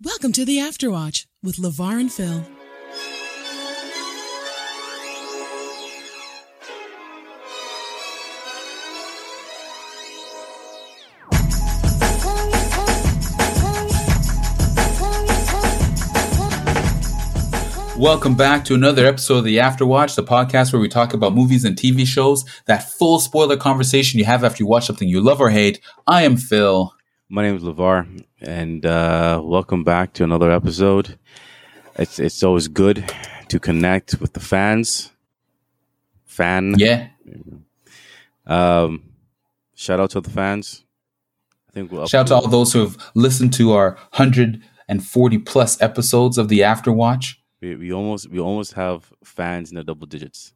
Welcome to the Afterwatch with LeVar and Phil. Welcome back to another episode of the Afterwatch, the podcast where we talk about movies and TV shows, that full spoiler conversation you have after you watch something you love or hate. I am Phil. My name is LeVar, and welcome back to another episode. It's always good to connect with the fans. Yeah. Shout out to the fans. I think Shout out to all those who have listened to our 140 plus episodes of the Afterwatch. We almost have fans in the double digits.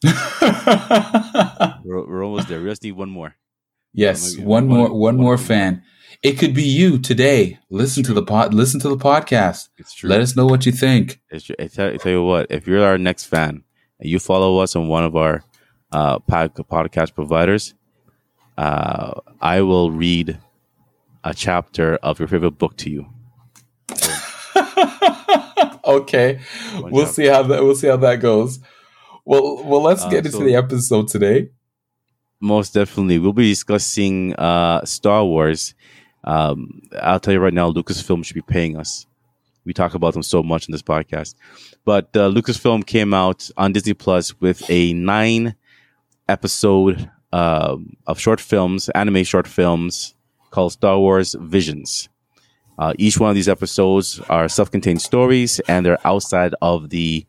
we're almost there. We just need one more. Yes, one more fan. It could be you today. Listen to the podcast. It's true. Let us know what you think. I tell you what, if you're our next fan and you follow us on one of our podcast providers, I will read a chapter of your favorite book to you. Okay, we'll see how that goes. Well, let's get into the episode today. Most definitely, we'll be discussing Star Wars. I'll tell you right now, Lucasfilm should be paying us. We talk about them so much in this podcast, but Lucasfilm came out on Disney Plus with a 9-episode of short films, anime short films called Star Wars Visions. Each one of these episodes are self-contained stories, and they're outside of the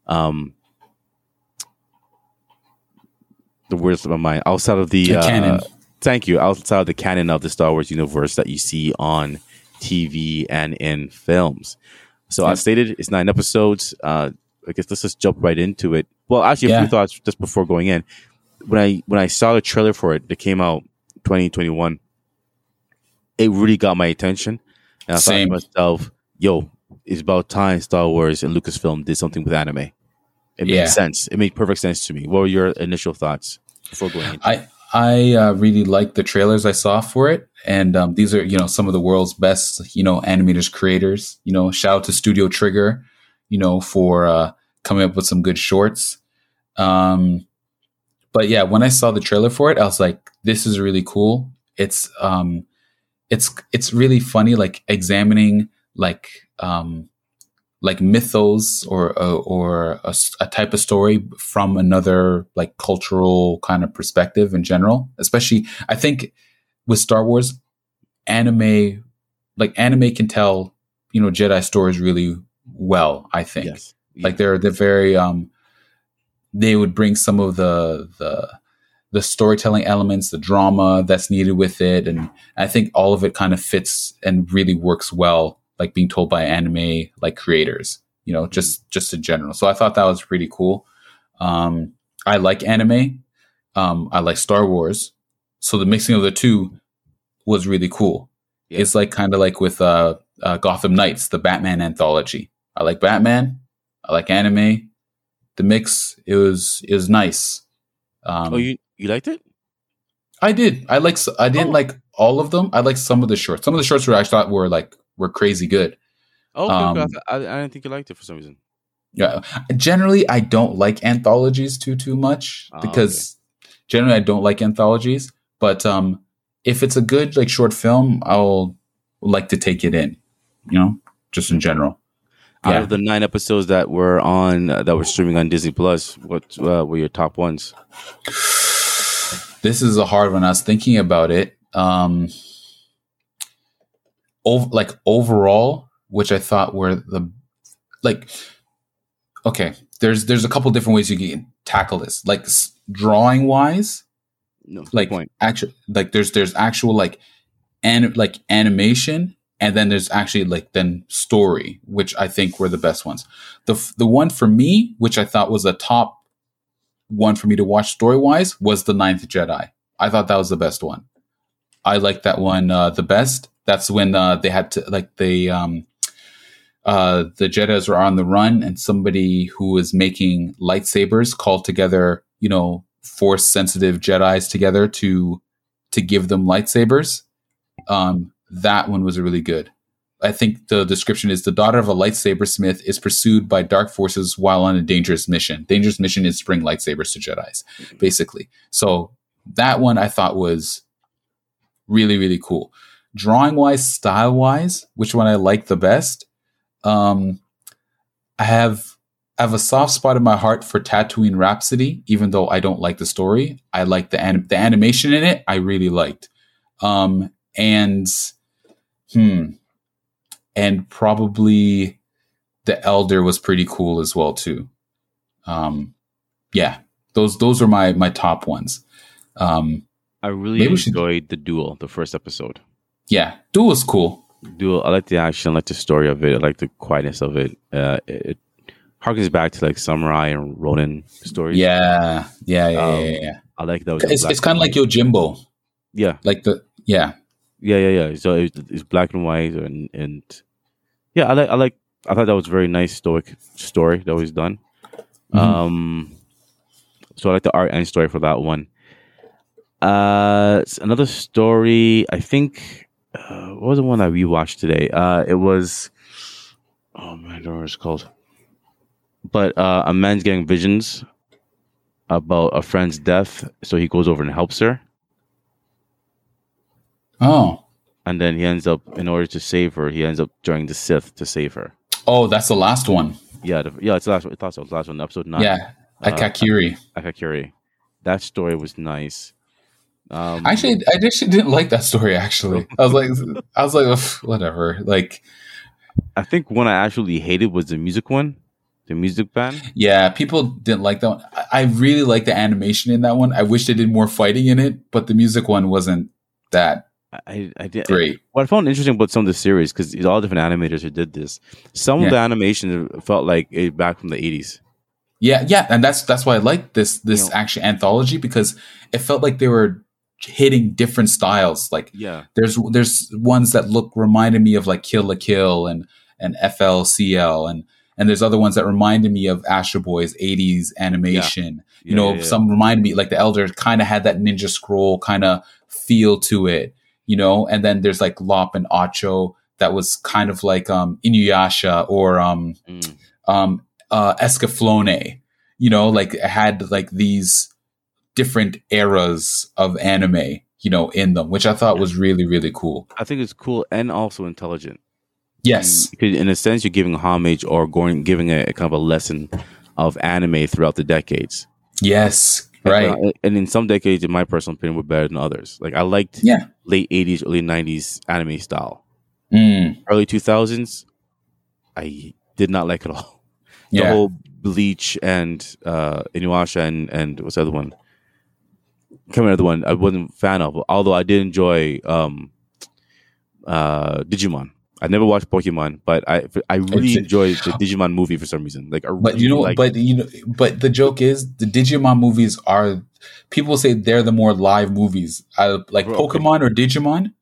words of my mind, outside of the canon. Thank you. Outside of the canon of the Star Wars universe that you see on TV and in films. So I stated it's 9 episodes. I guess let's just jump right into it. Well, actually, a few thoughts just before going in. When I saw the trailer for it that came out 2021, it really got my attention. And I thought to myself, yo, it's about time Star Wars and Lucasfilm did something with anime. It made sense. It made perfect sense to me. What were your initial thoughts before going into it? I really liked the trailers I saw for it. And these are, some of the world's best, animators, creators. Shout out to Studio Trigger, for coming up with some good shorts. But yeah, when I saw the trailer for it, I was like, this is really cool. It's really funny, like examining like mythos or a type of story from another like cultural kind of perspective in general. Especially, I think with Star Wars, anime can tell Jedi stories really well. I think like they're very they would bring some of the storytelling elements, the drama that's needed with it. And I think all of it kind of fits and really works well, like being told by anime, like creators, just in general. So I thought that was pretty cool. I like anime. I like Star Wars. So the mixing of the two was really cool. Yeah. It's like kind of like with Gotham Knights, the Batman anthology. I like Batman. I like anime. The mix, it was nice. You liked it? I did. I didn't like all of them. I liked some of the shorts. Some of the shorts I thought were crazy good. Okay. I didn't think you liked it for some reason. Yeah. Generally, I don't like anthologies too much because generally I don't like anthologies. But if it's a good like short film, I'll like to take it in. Just in general. Out of the 9 episodes that were streaming on Disney Plus, what were your top ones? This is a hard one. I was thinking about it. Overall, which I thought were okay. There's a couple different ways you can tackle this. Like drawing wise, actually, like there's actual like animation. And then there's actually then story, which I think were the best ones. The one for me, which I thought was a top one for me to watch story wise, was The Ninth Jedi. I thought that was the best one. I liked that one the best. That's when they had to the Jedis were on the run, and somebody who was making lightsabers called together, Force sensitive Jedis together to give them lightsabers. That one was really good. I think the description is the daughter of a lightsaber smith is pursued by dark forces while on a dangerous mission. Dangerous mission is to bring lightsabers to Jedis, basically. So that one I thought was really, really cool. Drawing wise, style wise, which one I like the best? I have a soft spot in my heart for Tatooine Rhapsody, even though I don't like the story. I like the animation in it. I really liked, and probably the Elder was pretty cool as well too. Yeah, those are my top ones. I really enjoyed the Duel, the first episode. Yeah, Duel was cool. Duel, I like the action, I like the story of it, I like the quietness of it. It harkens back to like samurai and Ronin stories. Yeah. I like that. It's kind of like Yojimbo. Yeah, like yeah. So it's black and white, and yeah, I thought that was a very nice stoic story that was done. Mm-hmm. So I like the art and story for that one. Another story, I think. What was the one that we watched today? It was. Oh man, I don't know what it's called. But a man's getting visions about a friend's death, so he goes over and helps her. Oh. And then he ends up, in order to save her, he ends up joining the Sith to save her. Oh, that's the last one. Yeah, it's the last one. I thought so. It was the last one, episode 9. Yeah, Akakiri. Akakiri. That story was nice. Actually, I actually didn't like that story. Actually, I was like, whatever. Like, I think one I actually hated was the music one. The music band? Yeah, people didn't like that one. I really like the animation in that one. I wish they did more fighting in it, but the music one wasn't that I did great. What I found interesting about some of the series, because it's all different animators who did this, some of the animation felt like it back from the 80s. Yeah, and that's why I like this actually anthology, because it felt like they were hitting different styles. Like there's ones that reminded me of like Kill la Kill and FLCL and there's other ones that reminded me of Astro Boy's 80s animation. Some reminded me, like the Elder kind of had that Ninja Scroll kind of feel to it, and then there's like Lop and Acho that was kind of like Inuyasha or Escaflowne, like it had like these different eras of anime, in them, which I thought was really, really cool. I think it's cool and also intelligent. Yes. Because in a sense, you're giving homage or giving a kind of a lesson of anime throughout the decades. Yes. Right. And in some decades, in my personal opinion, were better than others. Like I liked late 80s, early 90s anime style. Early 2000s, I did not like it all. The whole Bleach and Inuyasha and what's the other one? Another one I wasn't a fan of, although I did enjoy Digimon. I never watched Pokemon, but I really enjoyed the Digimon movie for some reason. Like, but the joke is the Digimon movies are, people say they're the more live movies. Pokemon or Digimon.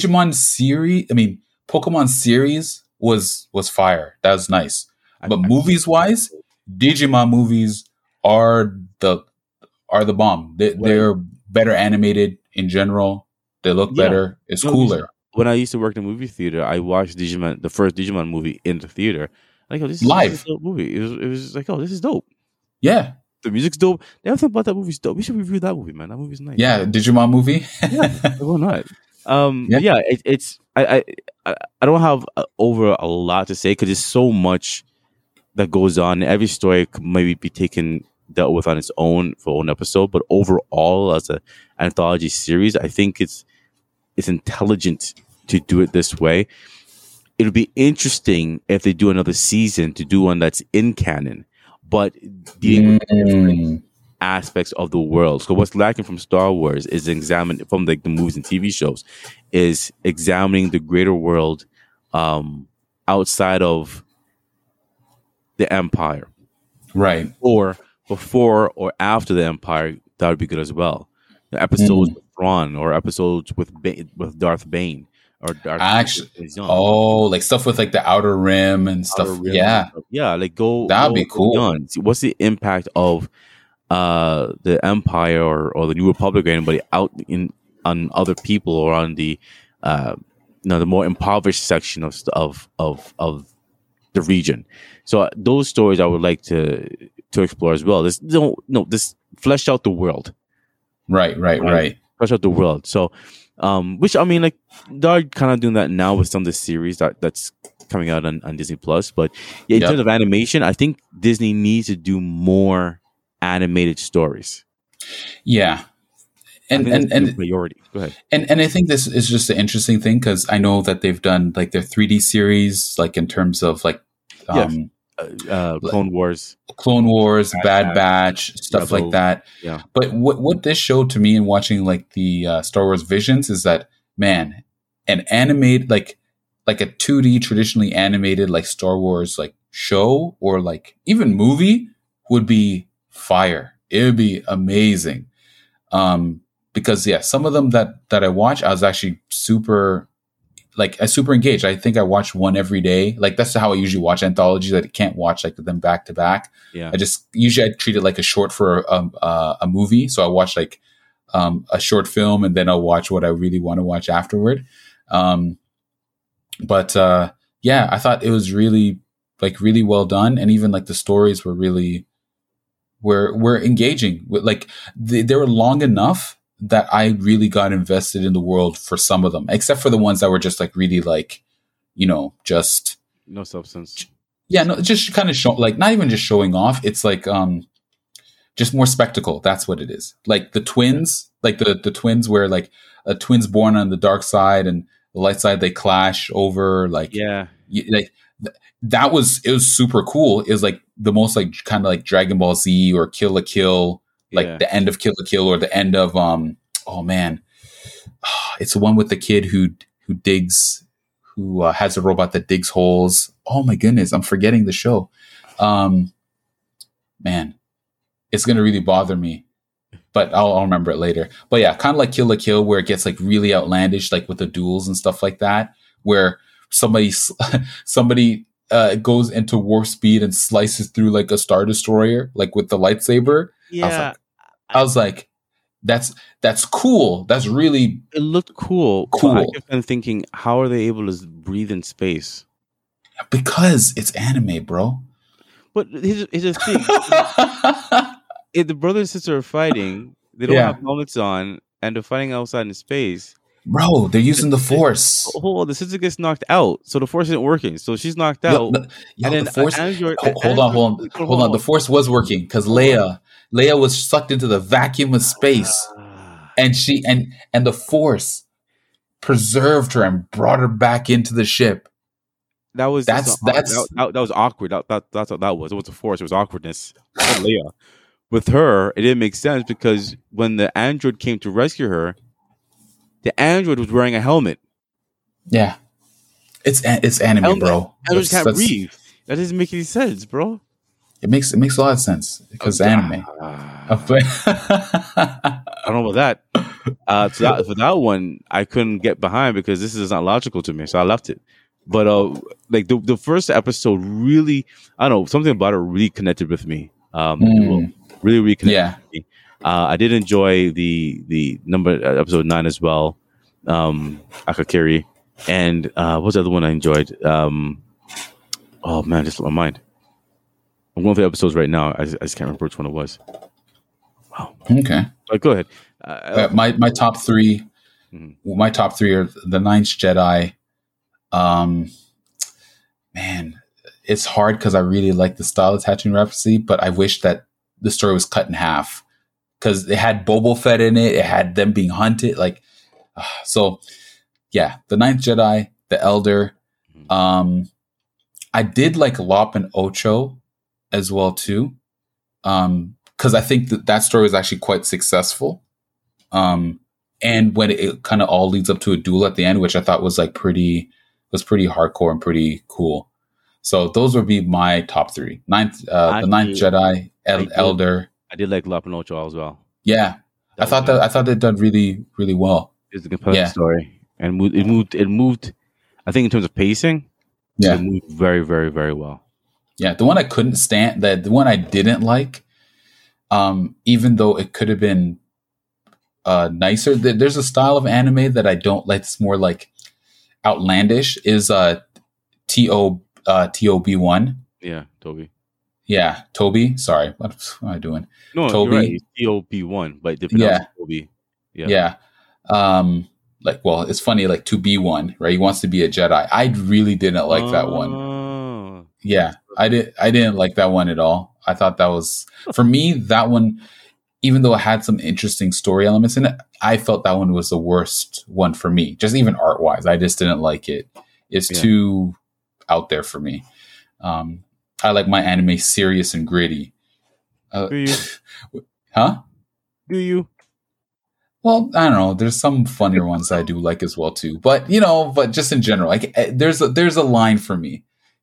Pokemon series was fire. That was nice. But movies wise, Digimon movies are the bomb. They're better animated in general. They look better. It's cooler. When I used to work in a movie theater, I watched the first Digimon movie in the theater. Like, this is live a dope movie. It was like, this is dope. Yeah, the music's dope. Everything about that movie's dope. We should review that movie, man. That movie's nice. Yeah, Digimon movie. Why not? It's I don't have over a lot to say because there's so much that goes on. Every story could maybe be dealt with on its own for own episode, but overall, as an anthology series, I think it's intelligent to do it this way. It'll be interesting if they do another season to do one that's in canon, but dealing with different aspects of the world. So what's lacking from Star Wars is from the movies and TV shows, is examining the greater world outside of the Empire, right? Or before or after the Empire, that would be good as well. The episodes with Thrawn or episodes with Darth Bane or Darth. Actually, like stuff with like the Outer Rim and stuff. Yeah, like go. That'd be cool. Beyond. See, what's the impact of the Empire or the New Republic or anybody out on other people or on the the more impoverished section of the region. So those stories I would like to explore as well. This flesh out the world. Right. Flesh out the world. So, which I mean, like they're kind of doing that now with some of the series that's coming out on Disney Plus. But yeah, in terms of animation, I think Disney needs to do more animated stories. Yeah. And priority. Go ahead. And I think this is just an interesting thing because I know that they've done like their 3D series, like in terms of like Clone Wars, Bad Batch, stuff like that. Yeah. But what this showed to me in watching like the Star Wars Visions is that, man, an animated like a 2D traditionally animated like Star Wars like show or like even movie would be fire. It would be amazing. Because some of them that I watch, I was actually super engaged. I think I watch one every day. Like that's how I usually watch anthologies. I can't watch like them back to back. Yeah. I treat it like a short for a movie. So I watch like a short film and then I'll watch what I really want to watch afterward. I thought it was really well done, and even like the stories were really were engaging. Like they were long enough that I really got invested in the world for some of them, except for the ones that were just like really like, just no substance. Yeah, no, just kind of like not even just showing off. It's like just more spectacle. That's what it is. Like the twins, like the twins where like a twins born on the dark side and the light side, they clash over like it was super cool. It was like the most like kind of like Dragon Ball Z or Kill la Kill, like the end of Kill la Kill or the end of it's the one with the kid who digs, who has a robot that digs holes. Oh my goodness, I'm forgetting the show. Man, it's gonna really bother me, but I'll remember it later. But yeah, kind of like Kill la Kill, where it gets like really outlandish, like with the duels and stuff like that, where somebody goes into warp speed and slices through like a Star Destroyer, like with the lightsaber. Yeah, I was like, that's cool. That's really, it looked cool. But I kept on thinking, how are they able to breathe in space? Because it's anime, bro. But here's the thing: if the brother and sister are fighting, they don't have helmets on, and they're fighting outside in space. Bro, they're using the Force. The sister gets knocked out, so the Force isn't working. So she's knocked out. And then the Force. Hold on. The Force was working because Leia was sucked into the vacuum of space, and the Force preserved her and brought her back into the ship. That was awkward. That's what that was. It was the Force. It was awkwardness. Leia. With her, it didn't make sense because when the android came to rescue her, the android was wearing a helmet. Yeah, it's anime, bro. Androids can't breathe. That doesn't make any sense, bro. It makes a lot of sense because anime. I don't know about that. For that one, I couldn't get behind because this is not logical to me, so I left it. But like the first episode, really, I don't know, something about it really connected with me. Really connected with me. I did enjoy the number episode 9 as well, Akakiri, and what was the other one I enjoyed? Oh man, just slipped my mind. I'm going through the episodes right now. I just can't remember which one it was. Wow. Okay. But go ahead. My top three. Mm-hmm. My top three are The Ninth Jedi. Man, it's hard because I really like the style of Tatooine Rhapsody, but I wish that the story was cut in half because it had Boba Fett in it. It had them being hunted. Like, so yeah, The Ninth Jedi, The Elder. I did like Lop and Ocho as well too, because I think that story was actually quite successful. And when it kind of all leads up to a duel at the end, which I thought was like pretty hardcore and pretty cool. So those would be my top three. The Ninth Jedi, Elder. I did like Lop and Ocho as well. Yeah, I thought they'd done really, really well. It's a compelling story, and it moved. I think in terms of pacing, it moved very, very, very well. Yeah, the one I couldn't stand, the one I didn't like, even though it could have been nicer. There's a style of anime that I don't like. It's more like outlandish is TOB1. Yeah, Toby. Yeah, Toby. Sorry, what am I doing? No, Toby. you're right. It's TOB1, but the pronounce Toby. Yeah. Like, well, it's funny, like to be one, right? He wants to be a Jedi. I really didn't like that one. Yeah, I didn't like that one at all. I thought that was, for me, that one, even though it had some interesting story elements in it, I felt that one was the worst one for me. Just even art wise, I just didn't like it. It's too out there for me. I like my anime serious and gritty. Do you? Huh? Do you? Well, I don't know. There's some funnier ones I do like as well too, but but just in general, like there's a line for me,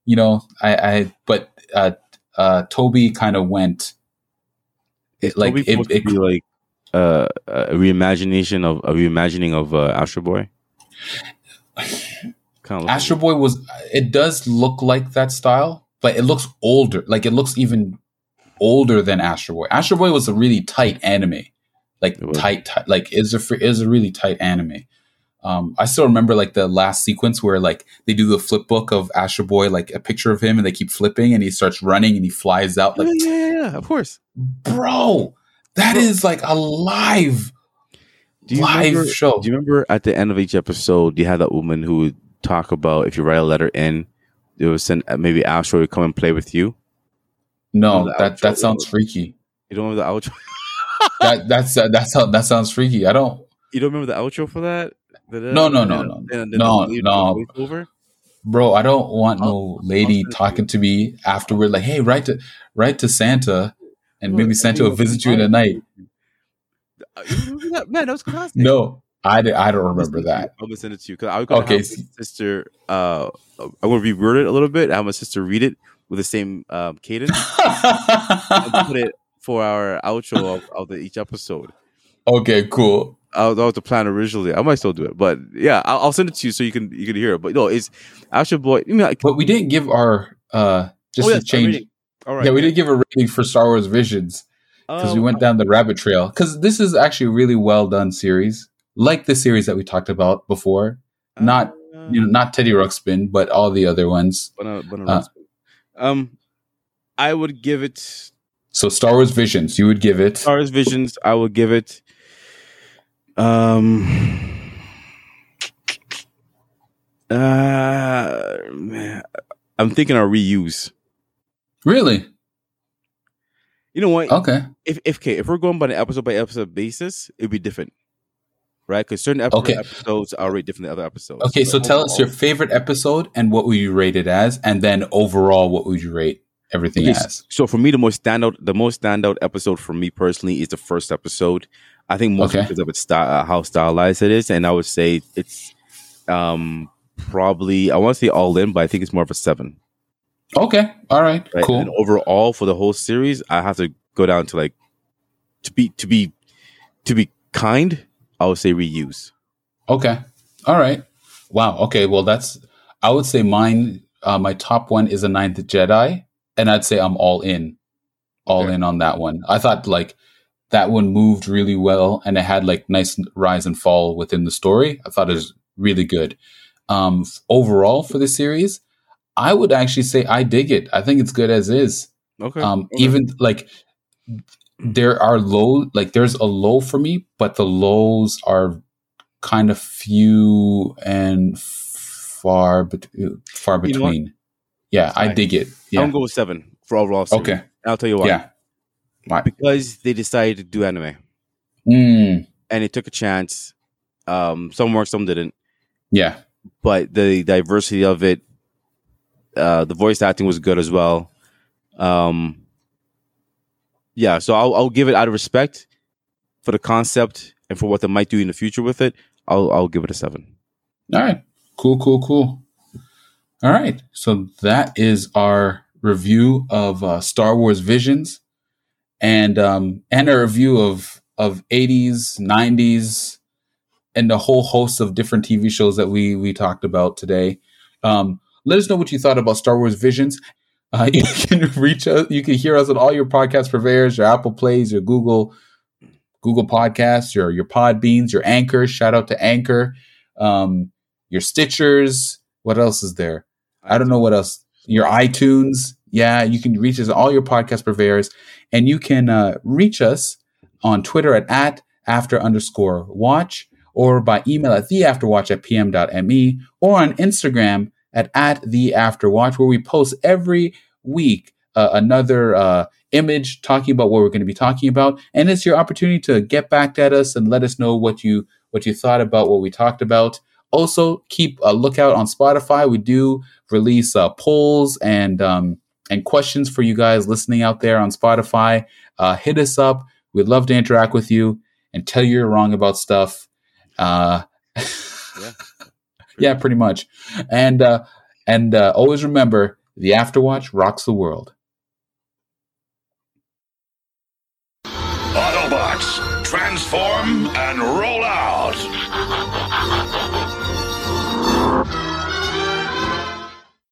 Toby kind of went. Be like a reimagining of Astro Boy. Astro Boy it does look like that style, but it looks older. Like it looks even older than Astro Boy. Astro Boy was a really tight anime. Like tight, like is a really tight anime. I still remember like the last sequence where like they do the flip book of Astro Boy, like a picture of him, and they keep flipping, and he starts running, and he flies out. Like, yeah, of course, bro, that is like a live show. Do you remember at the end of each episode, you had that woman who would talk about if you write a letter in, it would send maybe Astro would come and play with you. No, that sounds freaky. You don't remember the outro? that sounds freaky. I don't. You don't remember the outro for that? No. Bro, I don't want no lady talking to me afterward. Like, hey, write to Santa, and maybe Santa will visit you in the night. You remember that? Man, that was classic. No, I don't remember that. I'm gonna send it to you because I was gonna have my sister. I'm gonna reword it a little bit. I have my sister read it with the same cadence and put it for our outro of each episode. Okay, cool. That was the plan originally. I might still do it, but yeah, I'll send it to you so you can hear it. But no, it's Astro Boy. But we didn't give our to change. All right, we didn't give a rating for Star Wars Visions because we went down the rabbit trail. Because this is actually a really well done series, like the series that we talked about before. Not Teddy Ruxpin, but all the other ones. I would give it. So Star Wars Visions, you would give it. Star Wars Visions, I would give it. Man, I'm thinking of reuse. Really? You know what? Okay. If we're going by an episode by episode basis, it'd be different, right? Because certain episodes are already different than other episodes. Okay, so tell us your favorite episode and what would you rate it as, and then overall, what would you rate everything as? So for me, the most standout episode for me personally is the first episode. I think mostly because of its how stylized it is, and I would say it's probably, I want to say all in, but I think it's more of a 7. Okay, all right, cool. And overall for the whole series, I have to go down to like to be kind. I would say reuse. Okay, all right. Wow. Okay, well I would say mine. My top one is a Ninth Jedi, and I'd say I'm all in on that one. I thought like that one moved really well, and it had like nice rise and fall within the story. I thought it was really good. Overall for the series, I would actually say I dig it. I think it's good as is. Okay. Even like there are there's a low for me, but the lows are kind of few and far between. Yeah, I dig it. Yeah. I'm going to go with 7 for overall series. Okay. I'll tell you why. Yeah. Why? Because they decided to do anime. And it took a chance. Some worked, some didn't. Yeah. But the diversity of it, the voice acting was good as well. Yeah, so I'll give it out of respect for the concept and for what they might do in the future with it. I'll give it a 7. All right. Cool. All right. So that is our review of Star Wars Visions and a review of 80s, 90s, and a whole host of different TV shows that we talked about today. Let us know what you thought about Star Wars Visions. You can reach us. You can hear us on all your podcast purveyors, your Apple Plays, your Google Podcasts, your Podbeans, your Anchor. Shout out to Anchor. your Stitchers. What else is there? I don't know what else. Your iTunes. Yeah, you can reach us all your podcast purveyors, and you can reach us on Twitter at after_watch, or by email at theafterwatch@pm.me, or on Instagram at theafterwatch, where we post every week another image talking about what we're going to be talking about. And it's your opportunity to get back at us and let us know what you thought about what we talked about. Also, keep a lookout on Spotify. We do release polls and questions for you guys listening out there on Spotify. Hit us up. We'd love to interact with you and tell you you're wrong about stuff. Yeah, pretty much. And always remember, the Afterwatch rocks the world. Autobots, transform and roll out!